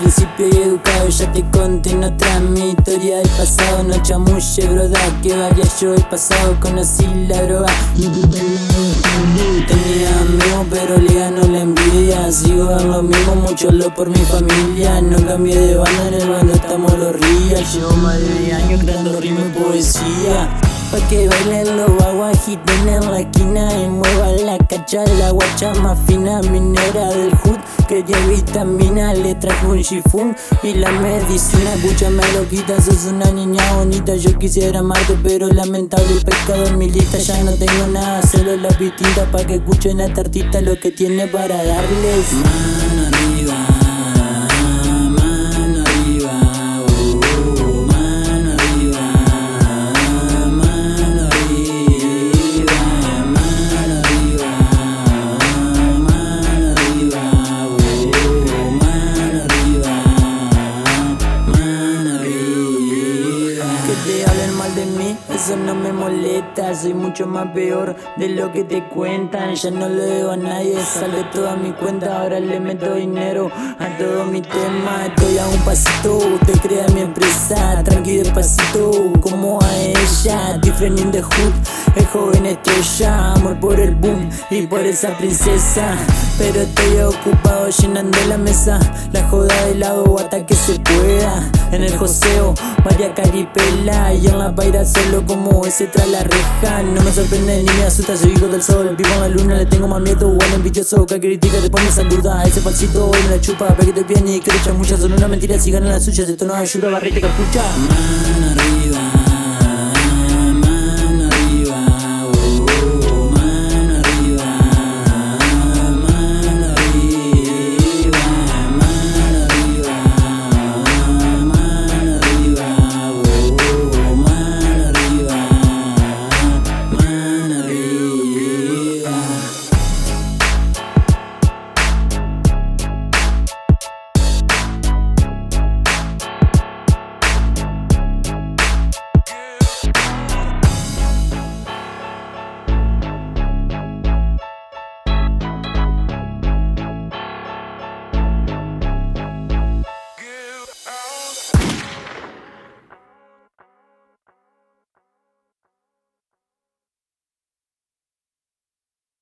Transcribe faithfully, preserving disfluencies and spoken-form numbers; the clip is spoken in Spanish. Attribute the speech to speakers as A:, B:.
A: principio y educado. Ya te conté en otra mi historia del pasado. No chamulle, broda, que varía yo el pasado. Conocí la droga y tenía amigos, pero le ganó la envidia. Sigo en lo mismo, mucho lo por mi familia. No cambié de banda, en el bando estamos los rías. Llevo más de diez años creando ritmo y poesía. Pa' que bailen los vagos, agiten en la esquina y muevan la cacha, la guacha más fina, minera del hood. Quería vitamina, le trajo un chifún y la medicina. Escúchame loquita, sos una niña bonita. Yo quisiera amarte, pero lamentable pecado en mi lista. Ya no tengo nada, solo la distinta pa' que escuchen a tartita lo que tiene para darles. Mano arriba. Te hablen mal de mí, eso no me molesta. Soy mucho más peor de lo que te cuentan. Ya no le debo a nadie, sale toda mi cuenta. Ahora le meto dinero a todo mi tema. Estoy a un pasito, te crea mi empresa. Tranqui despacito, como a ella. Different in the hood, el joven estrella. Amor por el boom y por esa princesa. Pero estoy ocupado llenando la mesa. La joda de lado hasta que se pueda. En el joseo, María Caripela. Y en la paira solo como ese tras la reja. No me sorprende ni me asusta, soy hijo del sol. Vivo en la luna, le tengo más miedo. Bueno, envidioso, que critica te pone saluda. Ese falsito hoy me la chupa, peguete bien y que le echan muchas. Son una mentira si ganan las suyas. Esto no ayuda, barrete capucha. Mano arriba.